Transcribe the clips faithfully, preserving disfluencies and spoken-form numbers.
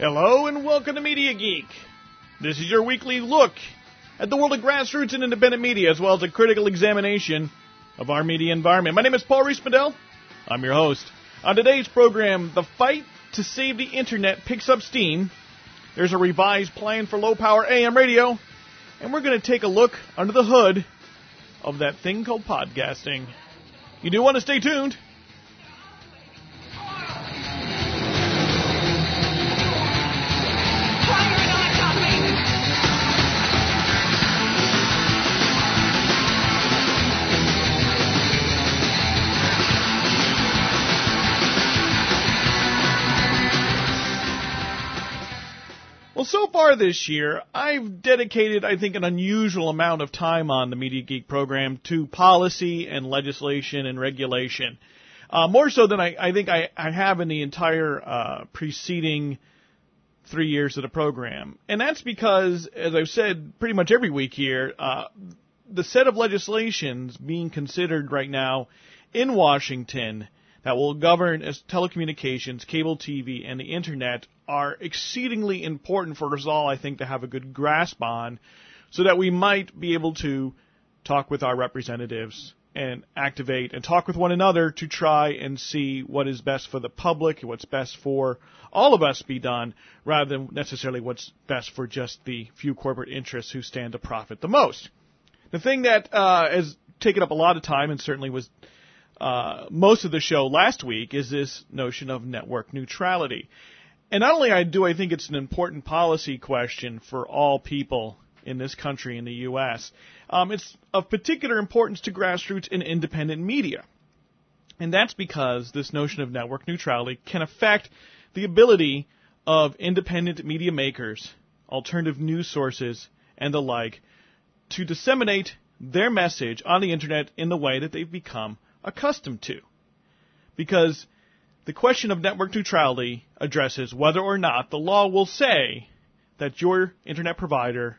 Hello and welcome to Media Geek. This is your weekly look at the world of grassroots and independent media, as well as a critical examination of our media environment. My name is Paul Rees-Medell. I'm your host. On today's program, the fight to save the internet picks up steam. There's a revised plan for low-power A M radio, and we're going to take a look under the hood of that thing called podcasting. You do want to stay tuned. Well, so far this year, I've dedicated, I think, an unusual amount of time on the Media Geek program to policy and legislation and regulation. Uh, more so than I, I think I, I have in the entire uh, preceding three years of the program. And that's because, as I've said pretty much every week here, uh, the set of legislations being considered right now in Washington that will govern as telecommunications, cable T V, and the Internet are exceedingly important for us all, I think, to have a good grasp on, so that we might be able to talk with our representatives and activate and talk with one another to try and see what is best for the public, what's best for all of us be done, rather than necessarily what's best for just the few corporate interests who stand to profit the most. The thing that uh, has taken up a lot of time and certainly was Uh, most of the show last week is this notion of network neutrality. And not only I do I think it's an important policy question for all people in this country, in the U S, um, it's of particular importance to grassroots and independent media. And that's because this notion of network neutrality can affect the ability of independent media makers, alternative news sources, and the like to disseminate their message on the Internet in the way that they've become accustomed to. Because the question of network neutrality addresses whether or not the law will say that your Internet provider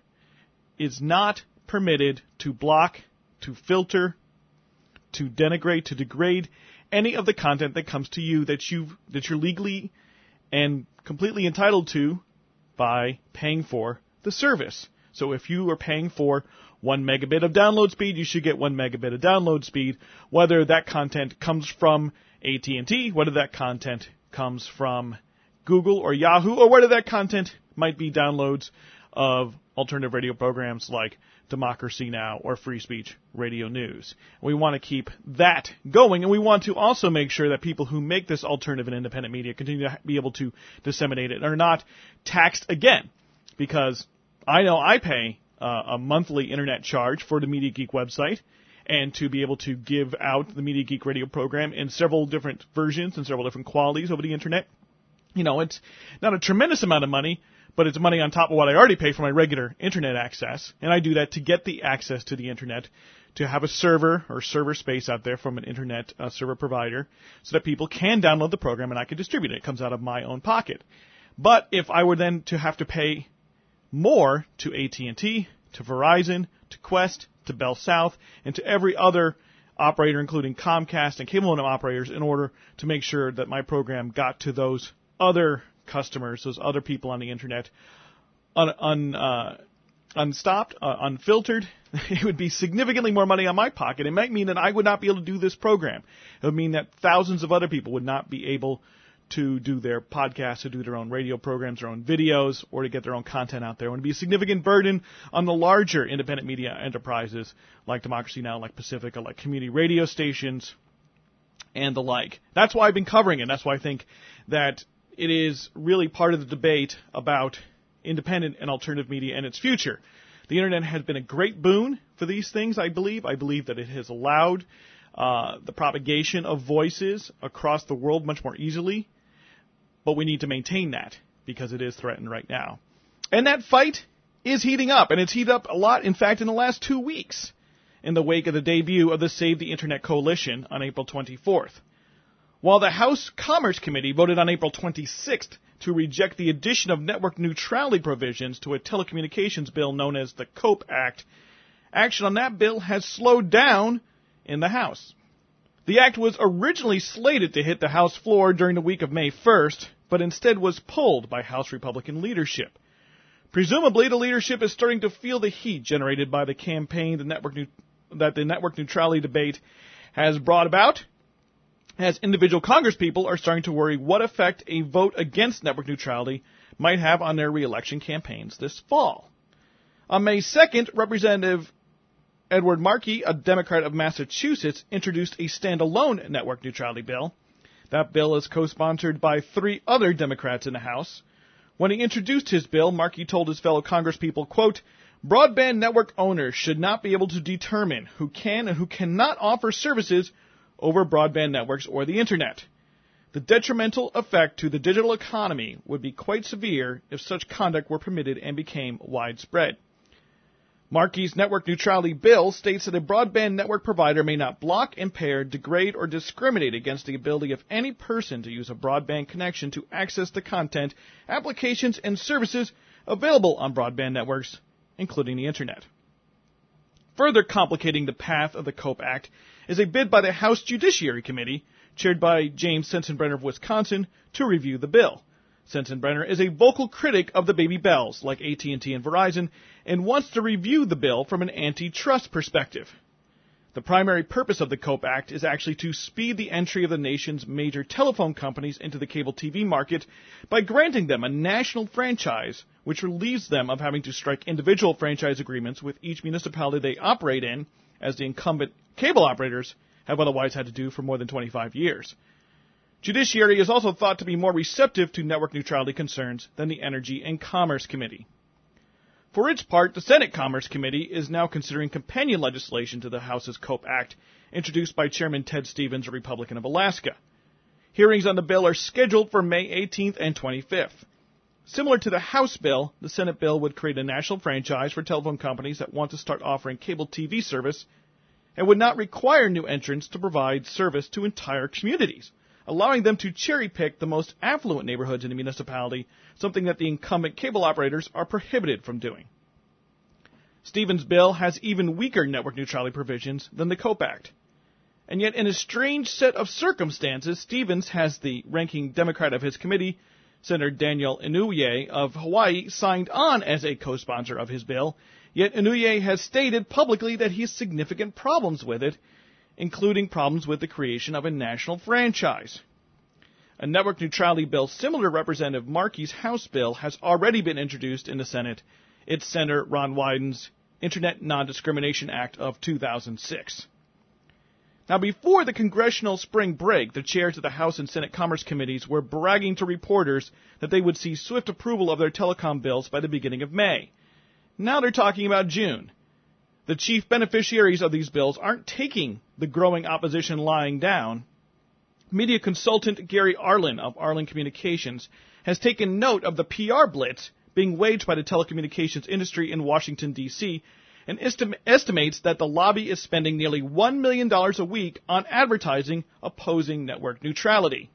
is not permitted to block, to filter, to denigrate, to degrade any of the content that comes to you that you that you're legally and completely entitled to by paying for the service. So if you are paying for one megabit of download speed, you should get one megabit of download speed, whether that content comes from A T and T, whether that content comes from Google or Yahoo, or whether that content might be downloads of alternative radio programs like Democracy Now! Or Free Speech Radio News. We want to keep that going, and we want to also make sure that people who make this alternative and independent media continue to be able to disseminate it and are not taxed again, because I know I pay uh, a monthly Internet charge for the Media Geek website, and to be able to give out the Media Geek radio program in several different versions and several different qualities over the Internet. You know, it's not a tremendous amount of money, but it's money on top of what I already pay for my regular Internet access, and I do that to get the access to the Internet, to have a server or server space out there from an Internet uh, server provider so that people can download the program and I can distribute it. It comes out of my own pocket. But if I were then to have to pay more to A T and T, to Verizon, to Qwest, to Bell South, and to every other operator, including Comcast and cable modem operators, in order to make sure that my program got to those other customers, those other people on the Internet, un, un, uh, unstopped, uh, unfiltered, it would be significantly more money on my pocket. It might mean that I would not be able to do this program. It would mean that thousands of other people would not be able to do their podcasts, to do their own radio programs, their own videos, or to get their own content out there. It would be a significant burden on the larger independent media enterprises like Democracy Now!, like Pacifica, like community radio stations, and the like. That's why I've been covering it. That's why I think that it is really part of the debate about independent and alternative media and its future. The Internet has been a great boon for these things, I believe. I believe that it has allowed uh, the propagation of voices across the world much more easily. But we need to maintain that because it is threatened right now. And that fight is heating up, and it's heated up a lot, in fact, in the last two weeks, in the wake of the debut of the Save the Internet Coalition on April twenty-fourth. While the House Commerce Committee voted on April twenty-sixth to reject the addition of network neutrality provisions to a telecommunications bill known as the COPE Act, action on that bill has slowed down in the House. The act was originally slated to hit the House floor during the week of May first, but instead was pulled by House Republican leadership. Presumably, the leadership is starting to feel the heat generated by the campaign the network nu- that the network neutrality debate has brought about, as individual congresspeople are starting to worry what effect a vote against network neutrality might have on their re-election campaigns this fall. On May second, Representative Edward Markey, a Democrat of Massachusetts, introduced a standalone network neutrality bill. That bill is co-sponsored by three other Democrats in the House. When he introduced his bill, Markey told his fellow congresspeople, quote, "Broadband network owners should not be able to determine who can and who cannot offer services over broadband networks or the Internet. The detrimental effect to the digital economy would be quite severe if such conduct were permitted and became widespread." Markey's network neutrality bill states that a broadband network provider may not block, impair, degrade, or discriminate against the ability of any person to use a broadband connection to access the content, applications, and services available on broadband networks, including the Internet. Further complicating the path of the COPE Act is a bid by the House Judiciary Committee, chaired by James Sensenbrenner of Wisconsin, to review the bill. Sensenbrenner is a vocal critic of the baby bells, like A T and T and Verizon, and wants to review the bill from an antitrust perspective. The primary purpose of the COPE Act is actually to speed the entry of the nation's major telephone companies into the cable T V market by granting them a national franchise, which relieves them of having to strike individual franchise agreements with each municipality they operate in, as the incumbent cable operators have otherwise had to do for more than twenty-five years. Judiciary is also thought to be more receptive to network neutrality concerns than the Energy and Commerce Committee. For its part, the Senate Commerce Committee is now considering companion legislation to the House's COPE Act, introduced by Chairman Ted Stevens, a Republican of Alaska. Hearings on the bill are scheduled for May eighteenth and twenty-fifth. Similar to the House bill, the Senate bill would create a national franchise for telephone companies that want to start offering cable T V service and would not require new entrants to provide service to entire communities, allowing them to cherry-pick the most affluent neighborhoods in the municipality, something that the incumbent cable operators are prohibited from doing. Stevens' bill has even weaker network neutrality provisions than the COPE Act. And yet, in a strange set of circumstances, Stevens has the ranking Democrat of his committee, Senator Daniel Inouye of Hawaii, signed on as a co-sponsor of his bill, yet Inouye has stated publicly that he has significant problems with it, including problems with the creation of a national franchise. A network neutrality bill similar to Representative Markey's House bill has already been introduced in the Senate. It's Senator Ron Wyden's Internet Non-Discrimination Act of two thousand six. Now, before the congressional spring break, the chairs of the House and Senate Commerce Committees were bragging to reporters that they would see swift approval of their telecom bills by the beginning of May. Now they're talking about June. The chief beneficiaries of these bills aren't taking the growing opposition lying down. Media consultant Gary Arlen of Arlen Communications has taken note of the P R blitz being waged by the telecommunications industry in Washington, D C, and estim- estimates that the lobby is spending nearly one million dollars a week on advertising opposing network neutrality.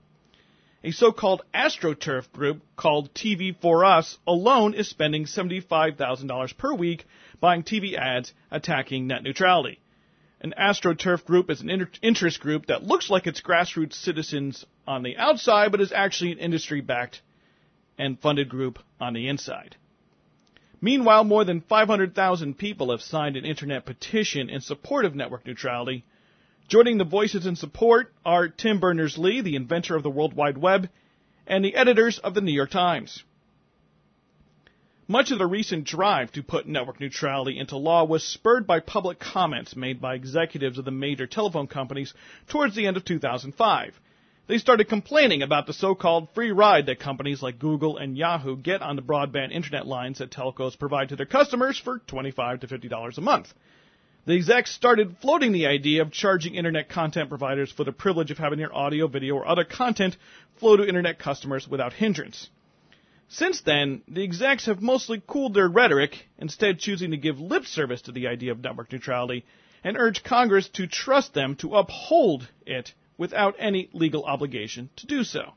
A so-called AstroTurf group called T V four Us alone is spending seventy-five thousand dollars per week buying T V ads attacking net neutrality. An AstroTurf group is an inter- interest group that looks like it's grassroots citizens on the outside, but is actually an industry-backed and funded group on the inside. Meanwhile, more than five hundred thousand people have signed an internet petition in support of network neutrality. Joining the voices in support are Tim Berners-Lee, the inventor of the World Wide Web, and the editors of the New York Times. Much of the recent drive to put network neutrality into law was spurred by public comments made by executives of the major telephone companies towards the end of two thousand five. They started complaining about the so-called free ride that companies like Google and Yahoo get on the broadband internet lines that telcos provide to their customers for twenty-five to fifty dollars a month. The execs started floating the idea of charging internet content providers for the privilege of having their audio, video, or other content flow to internet customers without hindrance. Since then, the execs have mostly cooled their rhetoric, instead choosing to give lip service to the idea of network neutrality, and urge Congress to trust them to uphold it without any legal obligation to do so.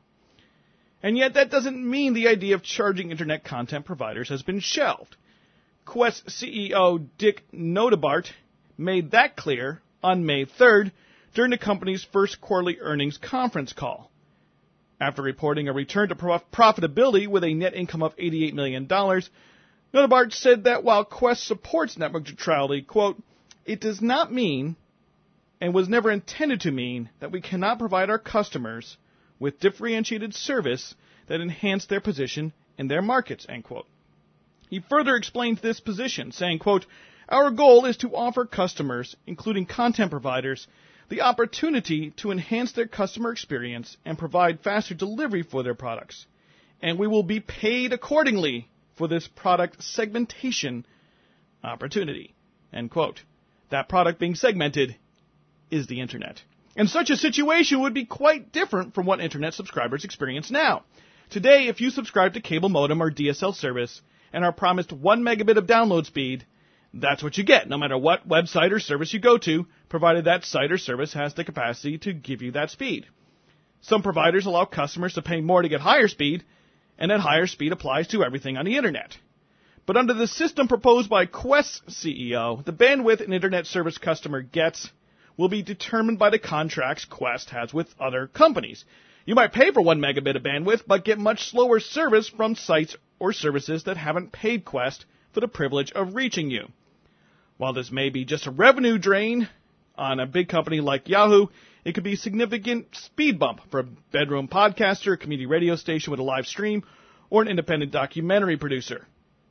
And yet that doesn't mean the idea of charging internet content providers has been shelved. Qwest C E O Dick Notabart made that clear on May third during the company's first quarterly earnings conference call. After reporting a return to prof- profitability with a net income of eighty-eight million dollars, Notabart said that while Qwest supports network neutrality, quote, it does not mean and was never intended to mean that we cannot provide our customers with differentiated service that enhance their position in their markets, end quote. He further explained this position, saying, quote, our goal is to offer customers, including content providers, the opportunity to enhance their customer experience and provide faster delivery for their products. And we will be paid accordingly for this product segmentation opportunity, end quote. That product being segmented is the Internet. And such a situation would be quite different from what Internet subscribers experience now. Today, if you subscribe to cable modem or D S L service and are promised one megabit of download speed, that's what you get, no matter what website or service you go to, provided that site or service has the capacity to give you that speed. Some providers allow customers to pay more to get higher speed, and that higher speed applies to everything on the Internet. But under the system proposed by Qwest's C E O, the bandwidth an Internet service customer gets will be determined by the contracts Qwest has with other companies. You might pay for one megabit of bandwidth, but get much slower service from sites or services that haven't paid Qwest for the privilege of reaching you. While this may be just a revenue drain on a big company like Yahoo, it could be a significant speed bump for a bedroom podcaster, a community radio station with a live stream, or an independent documentary producer.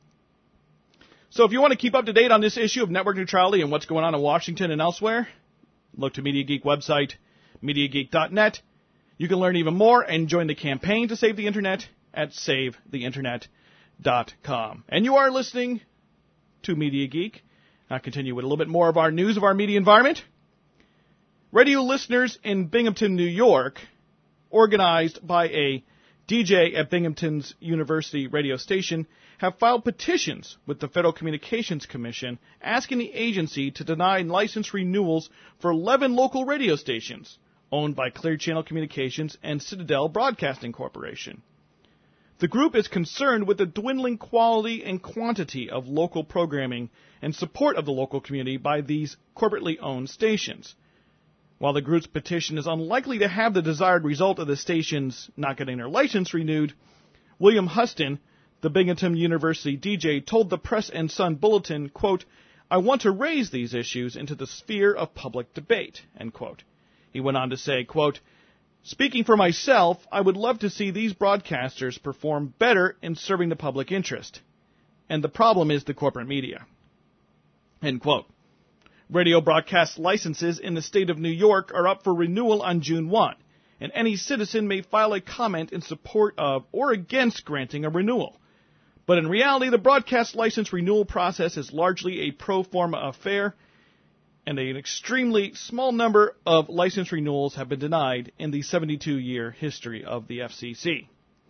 So if you want to keep up to date on this issue of network neutrality and what's going on in Washington and elsewhere, look to Media Geek website, media geek dot net. You can learn even more and join the campaign to save the Internet at save the internet dot com. And you are listening to Media Geek. I'll continue with a little bit more of our news of our media environment. Radio listeners in Binghamton, New York, organized by a D J at Binghamton's University radio station, have filed petitions with the Federal Communications Commission asking the agency to deny license renewals for eleven local radio stations owned by Clear Channel Communications and Citadel Broadcasting Corporation. The group is concerned with the dwindling quality and quantity of local programming and support of the local community by these corporately owned stations. While the group's petition is unlikely to have the desired result of the stations not getting their license renewed, William Huston, the Binghamton University D J, told the Press and Sun Bulletin, quote, I want to raise these issues into the sphere of public debate, end quote. He went on to say, quote, speaking for myself, I would love to see these broadcasters perform better in serving the public interest. And the problem is the corporate media. End quote. Radio broadcast licenses in the state of New York are up for renewal on June first, and any citizen may file a comment in support of or against granting a renewal. But in reality, the broadcast license renewal process is largely a pro forma affair, and an extremely small number of license renewals have been denied in the seventy-two year history of the F C C.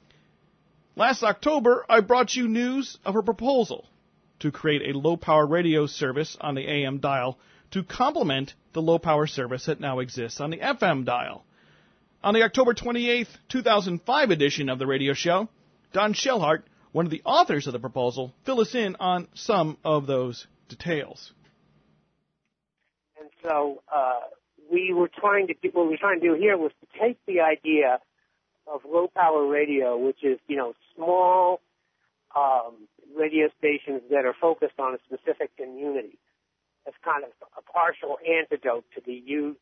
Last October, I brought you news of a proposal to create a low-power radio service on the A M dial to complement the low-power service that now exists on the F M dial. On the October twenty-eighth, two thousand five edition of the radio show, Don Shellhart, one of the authors of the proposal, filled us in on some of those details. And so uh, we were trying to do, what we were trying to do here was to take the idea of low-power radio, which is, you know, small um, radio stations that are focused on a specific community, as kind of a partial antidote to the huge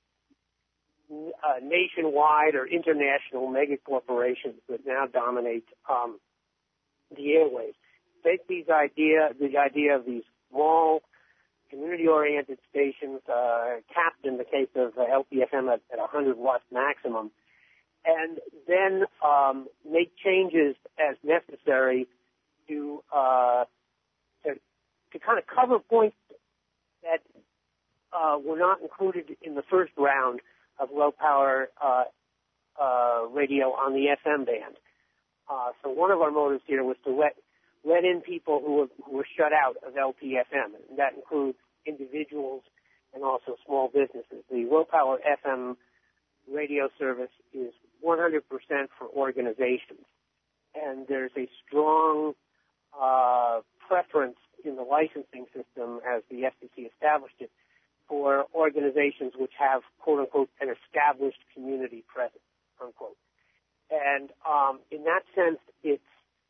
uh, nationwide or international mega corporations that now dominate um, the airwaves. Take these idea, the idea of these small, community-oriented stations, uh, capped in the case of uh, L P F M at, at one hundred watts maximum, and then um, make changes as necessary to, uh, to to kind of cover points that uh, were not included in the first round of low-power uh, uh, radio on the F M band. Uh, so one of our motives here was to let let in people who were, who were shut out of L P F M, and that includes individuals and also small businesses. The low-power F M radio service is one hundred percent for organizations, and there's a strong uh, preference in the licensing system, as the F C C established it, for organizations which have, quote-unquote, an established community presence, unquote. And um, in that sense, it's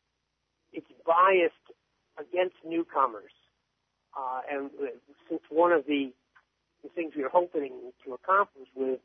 it's biased against newcomers. Uh, and since one of the, the things we were hoping to accomplish with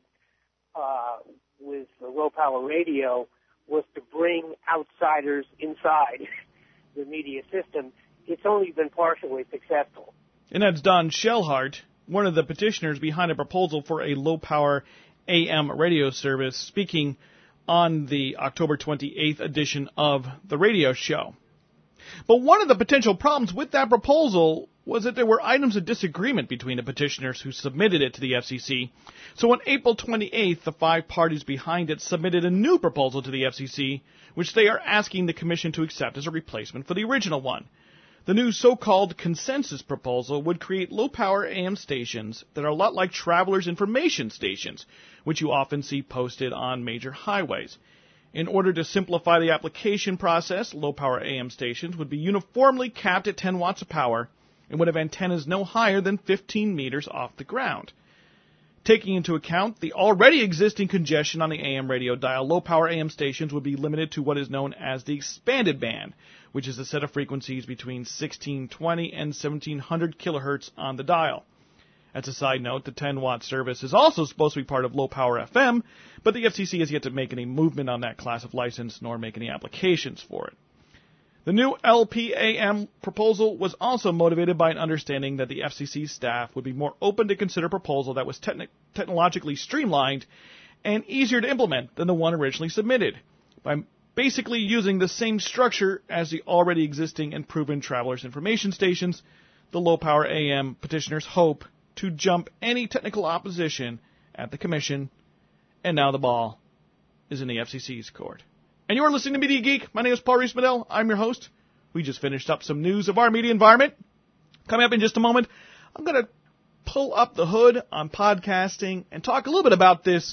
uh, with the low power radio was to bring outsiders inside the media system, it's only been partially successful. And that's Don Shellhart, one of the petitioners behind a proposal for a low power A M radio service, speaking on the October twenty-eighth edition of the radio show. But one of the potential problems with that proposal was that there were items of disagreement between the petitioners who submitted it to the F C C. So on April twenty-eighth, the five parties behind it submitted a new proposal to the F C C, which they are asking the Commission to accept as a replacement for the original one. The new so-called consensus proposal would create low-power A M stations that are a lot like travelers' information stations, which you often see posted on major highways. In order to simplify the application process, low-power A M stations would be uniformly capped at ten watts of power and would have antennas no higher than fifteen meters off the ground. Taking into account the already existing congestion on the A M radio dial, low-power A M stations would be limited to what is known as the expanded band, which is a set of frequencies between sixteen twenty and seventeen hundred kilohertz on the dial. As a side note, the ten watt service is also supposed to be part of low-power F M, but the F C C has yet to make any movement on that class of license nor make any applications for it. The new L P A M proposal was also motivated by an understanding that the F C C staff would be more open to consider a proposal that was techni- technologically streamlined and easier to implement than the one originally submitted, by basically using the same structure as the already existing and proven travelers' information stations. The low-power A M petitioners hope to jump any technical opposition at the Commission, and now the ball is in the F C C's court. And you are listening to Media Geek. My name is Paul Rees-Medell. I'm your host. We just finished up some news of our media environment. Coming up in just a moment, I'm going to pull up the hood on podcasting and talk a little bit about this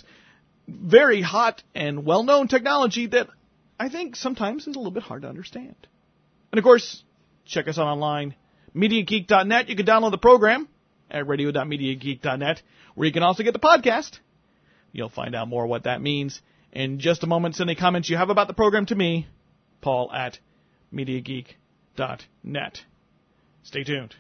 very hot and well-known technology that I think sometimes is a little bit hard to understand. And of course, check us out online, media geek dot net. You can download the program at radio dot media geek dot net, where you can also get the podcast. You'll find out more what that means in just a moment. Send any comments you have about the program to me, Paul at media geek dot net. Stay tuned.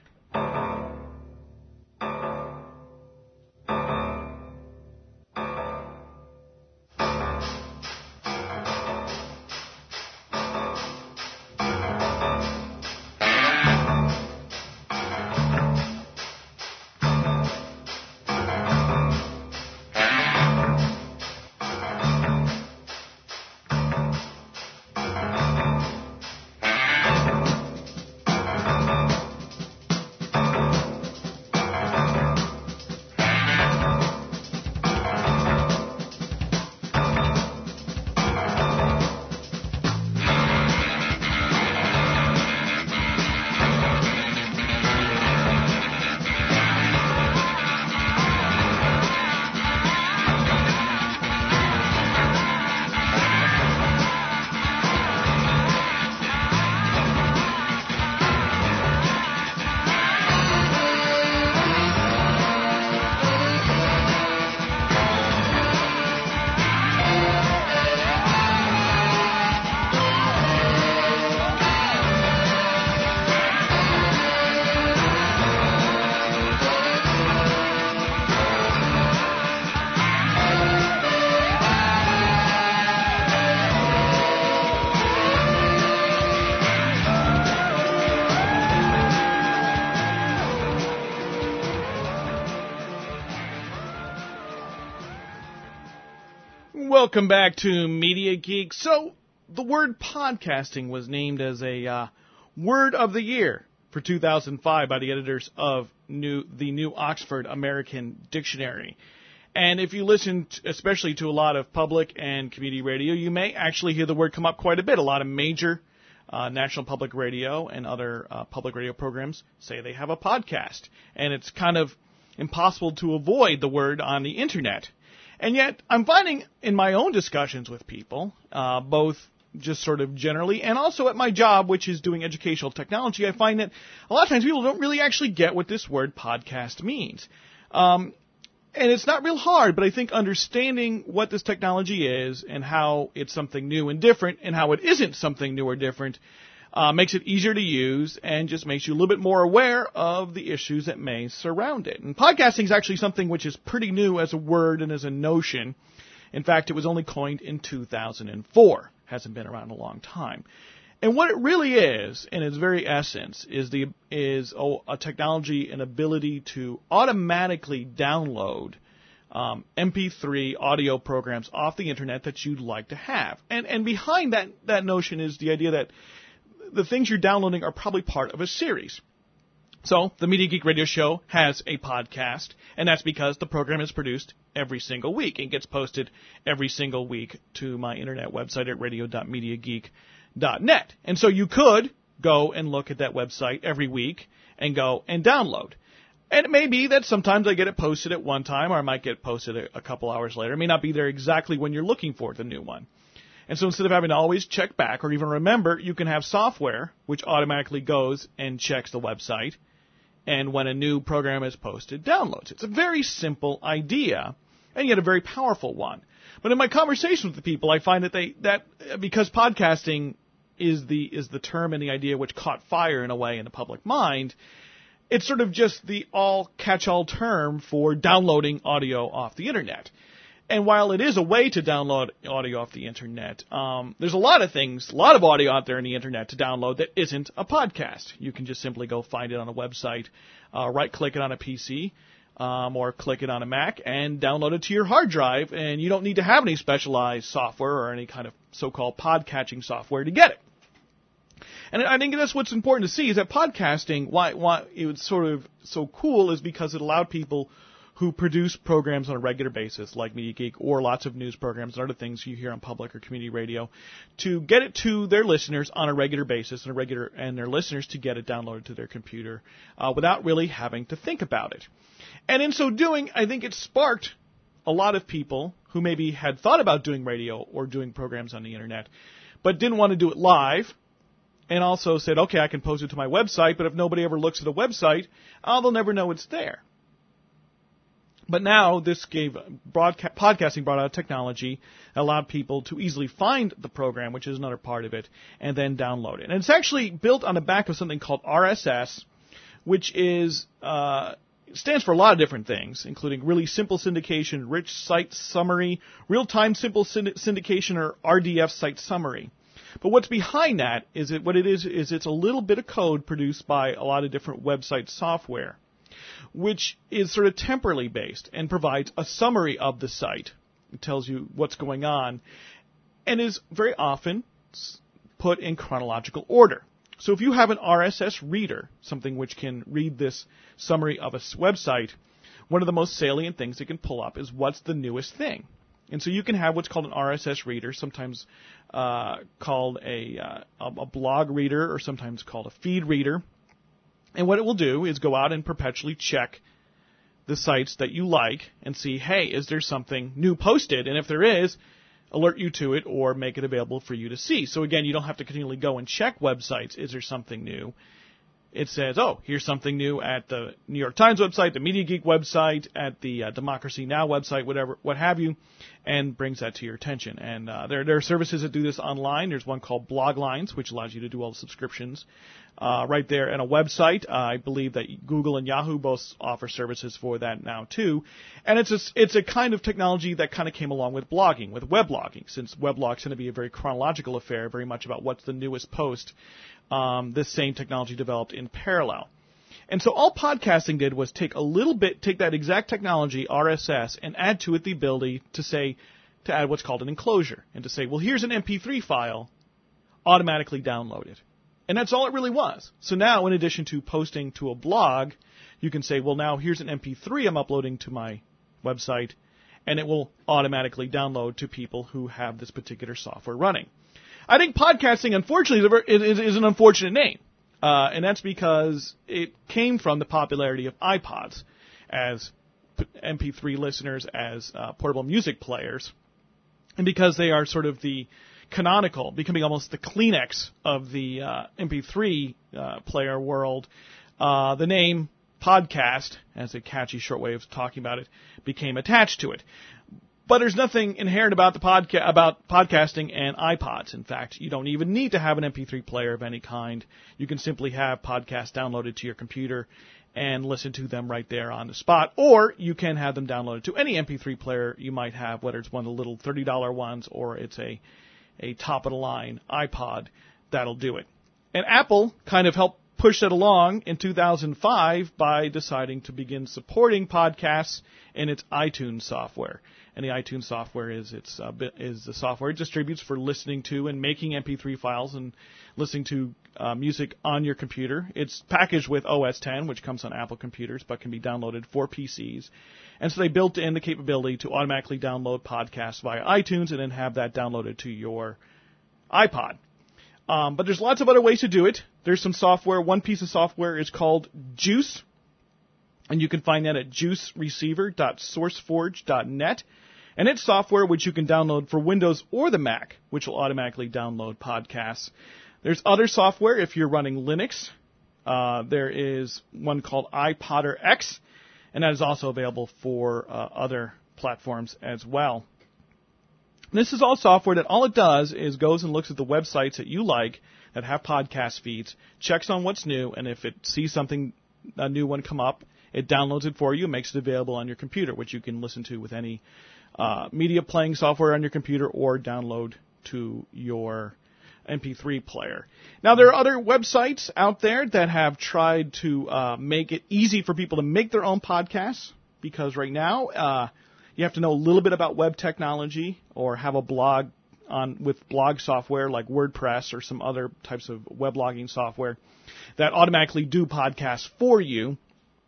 Welcome back to Media Geek. So, the word podcasting was named as a uh, word of the year for two thousand five by the editors of new, the New Oxford American Dictionary. And if you listen to, especially to a lot of public and community radio, you may actually hear the word come up quite a bit. A lot of major uh, National Public Radio and other uh, public radio programs say they have a podcast. And it's kind of impossible to avoid the word on the Internet. And yet, I'm finding in my own discussions with people, uh, both just sort of generally and also at my job, which is doing educational technology, I find that a lot of times people don't really actually get what this word podcast means. Um, And it's not real hard, but I think understanding what this technology is and how it's something new and different and how it isn't something new or different uh, makes it easier to use and just makes you a little bit more aware of the issues that may surround it. And podcasting is actually something which is pretty new as a word and as a notion. In fact, it was only coined in two thousand four. Hasn't been around a long time. And what it really is, in its very essence, is the is a, a technology, an ability to automatically download um, M P three audio programs off the internet that you'd like to have. And and behind that that notion is the idea that the things you're downloading are probably part of a series. So the Media Geek Radio Show has a podcast, and that's because the program is produced every single week and gets posted every single week to my internet website at radio dot media geek dot net. And so you could go and look at that website every week and go and download. And it may be that sometimes I get it posted at one time, or I might get posted a, a couple hours later. It may not be there exactly when you're looking for the new one. And so instead of having to always check back or even remember, you can have software which automatically goes and checks the website, and when a new program is posted, downloads it. It's a very simple idea, and yet a very powerful one. But in my conversations with the people, I find that they that because podcasting is the is the term and the idea which caught fire in a way in the public mind, it's sort of just the all catch-all term for downloading audio off the internet. And while it is a way to download audio off the internet, um, there's a lot of things, a lot of audio out there on the internet to download that isn't a podcast. You can just simply go find it on a website, uh, right-click it on a P C, um, or click it on a Mac, and download it to your hard drive, and you don't need to have any specialized software or any kind of so-called podcatching software to get it. And I think that's what's important to see, is that podcasting, why, why it was sort of so cool, is because it allowed people who produce programs on a regular basis, like Media Geek, or lots of news programs and other things you hear on public or community radio, to get it to their listeners on a regular basis, and a regular and their listeners to get it downloaded to their computer uh, without really having to think about it. And in so doing, I think it sparked a lot of people who maybe had thought about doing radio or doing programs on the internet, but didn't want to do it live, and also said, okay, I can post it to my website, but if nobody ever looks at the website, oh, they'll never know it's there. But now this gave broadcast, podcasting brought out technology that allowed people to easily find the program, which is another part of it, and then download it. And it's actually built on the back of something called R S S, which is uh, stands for a lot of different things, including really simple syndication, rich site summary, real-time simple synd- syndication, or R D F site summary. But what's behind that is it what it is is it's a little bit of code produced by a lot of different website software, which is sort of temporally based and provides a summary of the site. It tells you what's going on and is very often put in chronological order. So if you have an R S S reader, something which can read this summary of a website, one of the most salient things it can pull up is what's the newest thing. And so you can have what's called an R S S reader, sometimes uh, called a, uh, a blog reader, or sometimes called a feed reader. And what it will do is go out and perpetually check the sites that you like and see, hey, is there something new posted? And if there is, alert you to it or make it available for you to see. So again, you don't have to continually go and check websites. Is there something new? It says, oh, here's something new at the New York Times website, the Media Geek website, at the uh, Democracy Now! Website, whatever, what have you, and brings that to your attention. And uh, there, there are services that do this online. There's one called Bloglines, which allows you to do all the subscriptions uh, right there on a website. Uh, I believe that Google and Yahoo both offer services for that now too. And it's a, it's a kind of technology that kind of came along with blogging, with weblogging, since weblog's going to be a very chronological affair, very much about what's the newest post. Um, this same technology developed in parallel. And so all podcasting did was take a little bit, take that exact technology, R S S, and add to it the ability to say, to add what's called an enclosure, and to say, well, here's an M P three file, automatically download it. And that's all it really was. So now, in addition to posting to a blog, you can say, well, now here's an M P three I'm uploading to my website, and it will automatically download to people who have this particular software running. I think podcasting, unfortunately, is, is an unfortunate name, uh, and that's because it came from the popularity of iPods as M P three listeners, as uh, portable music players, and because they are sort of the canonical, becoming almost the Kleenex of the uh, M P three uh, player world. Uh, the name podcast, as a catchy short way of talking about it, became attached to it. But there's nothing inherent about the podca- about podcasting and iPods. In fact, you don't even need to have an M P three player of any kind. You can simply have podcasts downloaded to your computer and listen to them right there on the spot. Or you can have them downloaded to any M P three player you might have, whether it's one of the little thirty dollar ones or it's a, a top-of-the-line iPod. That'll do it. And Apple kind of helped push that along in two thousand five by deciding to begin supporting podcasts in its iTunes software. And the iTunes software is its uh, is the software it distributes for listening to and making M P three files and listening to uh, music on your computer. It's packaged with O S ten, which comes on Apple computers, but can be downloaded for P Cs. And so they built in the capability to automatically download podcasts via iTunes and then have that downloaded to your iPod. Um, but there's lots of other ways to do it. There's some software. One piece of software is called Juice, and you can find that at juice receiver dot sourceforge dot net. And it's software which you can download for Windows or the Mac, which will automatically download podcasts. There's other software if you're running Linux. Uh, there is one called iPodder X, and that is also available for uh, other platforms as well. This is all software that all it does is goes and looks at the websites that you like that have podcast feeds, checks on what's new, and if it sees something, a new one come up, it downloads it for you, makes it available on your computer, which you can listen to with any uh, media playing software on your computer or download to your M P three player. Now, there are other websites out there that have tried to uh, make it easy for people to make their own podcasts, because right now uh, you have to know a little bit about web technology or have a blog on with blog software like WordPress or some other types of weblogging software that automatically do podcasts for you.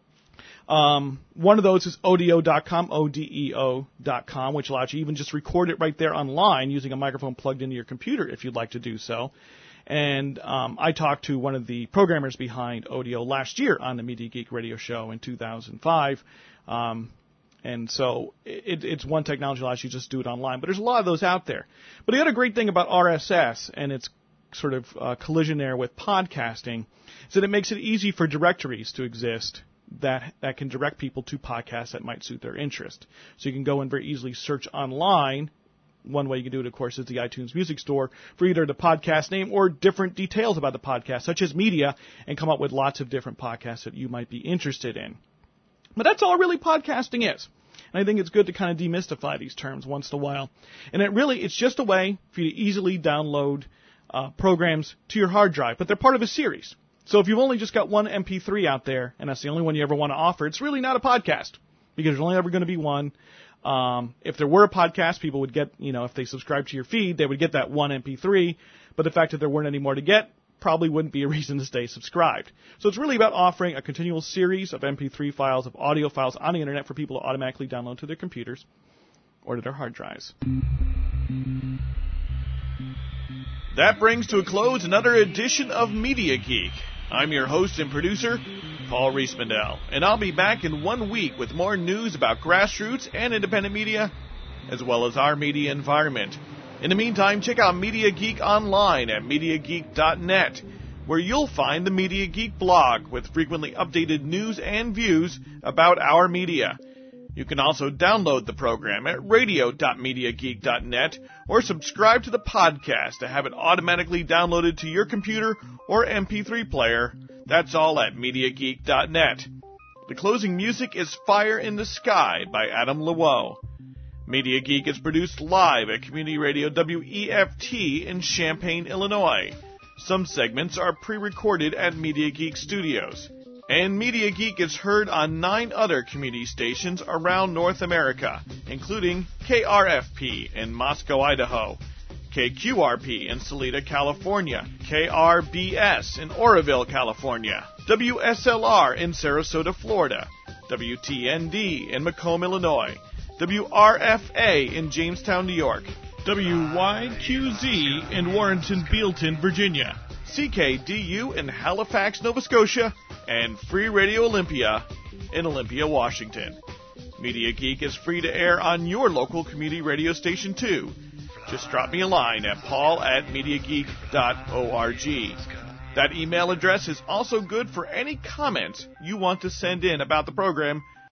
Um, one of those is odeo dot com, O D E O dot com, which allows you even just record it right there online using a microphone plugged into your computer if you'd like to do so. And um, I talked to one of the programmers behind Odeo last year on the Media Geek Radio Show in two thousand five. Um, and so it, it's one technology that allows you to just do it online. But there's a lot of those out there. But the other great thing about R S S and its sort of uh, collision there with podcasting is that it makes it easy for directories to exist that that can direct people to podcasts that might suit their interest. So you can go and very easily search online. One way you can do it, of course, is the iTunes Music Store for either the podcast name or different details about the podcast, such as media, and come up with lots of different podcasts that you might be interested in. But that's all really podcasting is. And I think it's good to kind of demystify these terms once in a while. And it really, it's just a way for you to easily download uh, programs to your hard drive, but they're part of a series. So if you've only just got one M P three out there, and that's the only one you ever want to offer, it's really not a podcast, because there's only ever going to be one. Um, if there were a podcast, people would get, you know, if they subscribe to your feed, they would get that one M P three, but the fact that there weren't any more to get probably wouldn't be a reason to stay subscribed. So it's really about offering a continual series of M P three files, of audio files on the Internet for people to automatically download to their computers or to their hard drives. That brings to a close another edition of Media Geek. I'm your host and producer, Paul Riesmandel, and I'll be back in one week with more news about grassroots and independent media, as well as our media environment. In the meantime, check out Media Geek online at media geek dot net, where you'll find the Media Geek blog with frequently updated news and views about our media. You can also download the program at radio dot media geek dot net or subscribe to the podcast to have it automatically downloaded to your computer or M P three player. That's all at media geek dot net. The closing music is Fire in the Sky by Adam Lewoe. Media Geek is produced live at Community Radio W E F T in Champaign, Illinois. Some segments are pre-recorded at Media Geek Studios. And Media Geek is heard on nine other community stations around North America, including K R F P in Moscow, Idaho, K Q R P in Salida, California, K R B S in Oroville, California, W S L R in Sarasota, Florida, W T N D in Macomb, Illinois, W R F A in Jamestown, New York, W Y Q Z in Warrenton, Bealton, Virginia, C K D U in Halifax, Nova Scotia, and Free Radio Olympia in Olympia, Washington. Media Geek is free to air on your local community radio station, too. Just drop me a line at paul at media geek dot org. That email address is also good for any comments you want to send in about the program